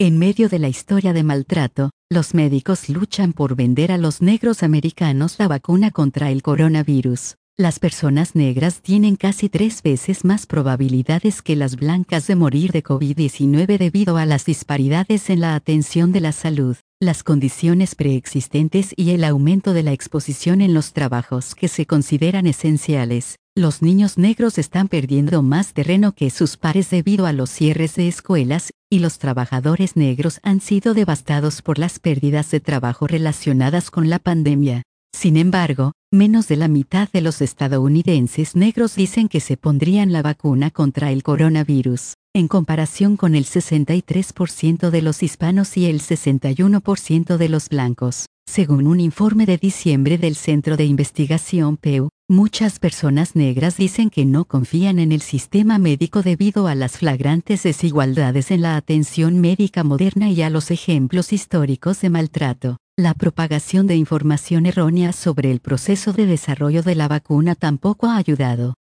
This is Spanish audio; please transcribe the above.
En medio de la historia de maltrato, los médicos luchan por vender a los negros americanos la vacuna contra el coronavirus. Las personas negras tienen casi 3 veces más probabilidades que las blancas de morir de COVID-19 debido a las disparidades en la atención de la salud, las condiciones preexistentes y el aumento de la exposición en los trabajos que se consideran esenciales. Los niños negros están perdiendo más terreno que sus pares debido a los cierres de escuelas, y los trabajadores negros han sido devastados por las pérdidas de trabajo relacionadas con la pandemia. Sin embargo, menos de la mitad de los estadounidenses negros dicen que se pondrían la vacuna contra el coronavirus, en comparación con el 63% de los hispanos y el 61% de los blancos. Según un informe de diciembre del Centro de Investigación Pew, muchas personas negras dicen que no confían en el sistema médico debido a las flagrantes desigualdades en la atención médica moderna y a los ejemplos históricos de maltrato. La propagación de información errónea sobre el proceso de desarrollo de la vacuna tampoco ha ayudado.